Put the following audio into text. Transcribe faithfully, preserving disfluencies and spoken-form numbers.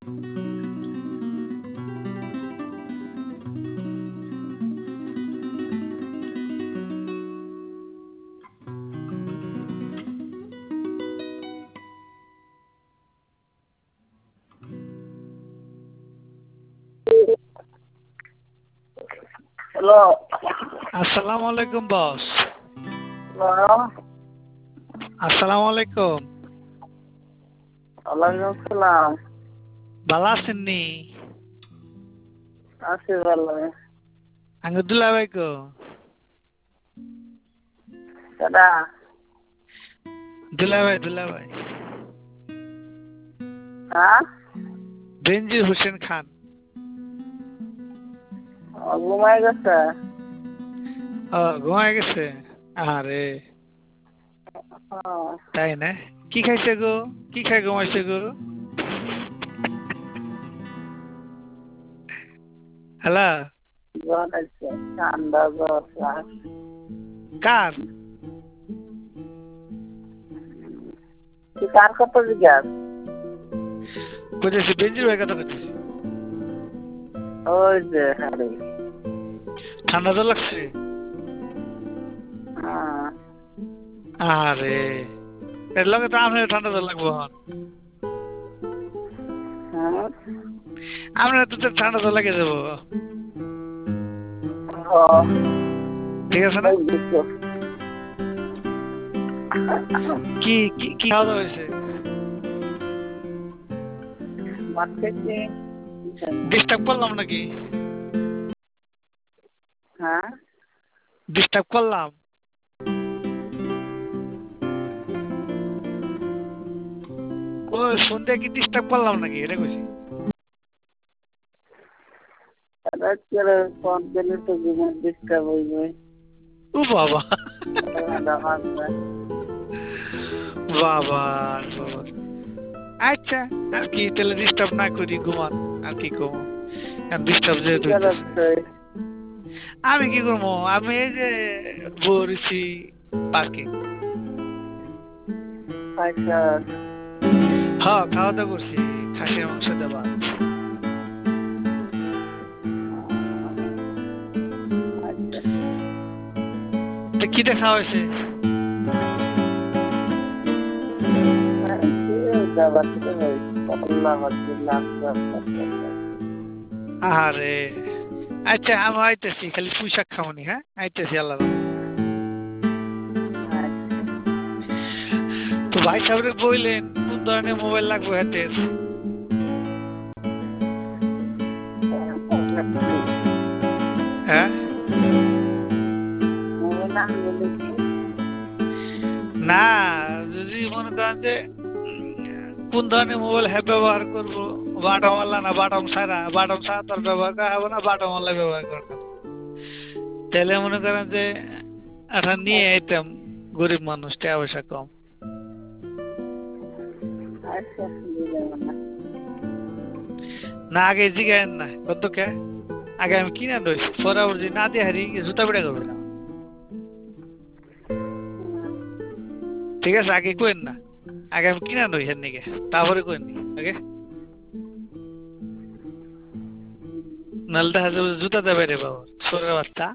Hello. আসসালামু আলাইকুম বস। Hello. আসসালামু আলাইকুম। ওয়ালাইকুম আসসালাম। ভালো আছেন নি? আছি ভালো। আঙ্গ দুলা ভাই কো? কেডা? দুলা ভাই দুলা ভাই। হ্যাঁ? বেনজির হোসেন খান। ও ঘুমাই গেছে? ও ঘুমায় গেছে? আরে হ্যাঁ। তাই না? কি খাইছে গো? কি খাই ঘুমাইছে গো? হ্যালো। জ্বর আছে, ঠান্ডা জ্বর। কার? তুই কার কথা জিজ্ঞাস? কইতেছি বেনজির ভাই কথা কইতেছি। ওই যে আরে। ঠান্ডা তো লাগছে? হ্যাঁ। আরে এর লগে তো আপনার ঠান্ডা তো লাগবো হন। হ্যাঁ? আপনার তো তো ঠান্ডা তো লাগে যাবো। হ্যাঁ। ঠিক আছে না? ওই দিকে। কি কি কি খাওয়া দাওয়া হয়েছে? মাঠ থেকে। ডিস্টার্ব করলাম নাকি? হ্যাঁ? ডিস্টার্ব করলাম? ও সন্ধ্যা কি ডিস্টার্ব করলাম নাকি এটা কইছি। রাত্রে ফোন দিলে তো জীবন ডিস্টার্ব হইবে। ও বাবা বাবা বাবা বাবা। আচ্ছা আর কি তাহলে ডিস্টার্ব না করি ঘুমান আর কি করবো। ডিস্টার্ব যেহেতু হইতেছে। আমি কি করবো? আমি এই যে বলছি পার্কে। আচ্ছা। হ্যাঁ খাওয়া দাওয়া করছি খাসির মাংস দেবা। আচ্ছা। কি দেখা হয়েছে? আরে আচ্ছা আমি আইতেছি খালি পুঁই শাক খামনি। হ্যাঁ আইতেছি আল্লাহ। তো ভাই সাহেব বললেন কোন ধরনের মোবাইল লাগবে হাতের? হ্যাঁ না যদি মনে করেন যে কোন ধরনের মোবাইল হ্যাঁ ব্যবহার করবো, বাটমওয়ালা না বাটম ছাড়া? বাটম ছাড়া তো ব্যবহার করা হবে না, বাটমওয়ালা ব্যবহার করা। তাহলে মনে করেন যে এটা নিয়ে আইতাম, গরিব মানুষ টাকা পয়সা কম। না আগে জিগায়েন না কত কে আগে আমি কিনা দই পরে আবার যদি না দিয়ে হারি জুতা পিটা করবে না। ঠিক আছে আগে কইেন না, আগে আমি কিনা দই হেন নিকে তারপরে কইেন নি আগে। নাহলে দেখা যাবে জুতা দেবে রে বাবা সরের বাচ্চা।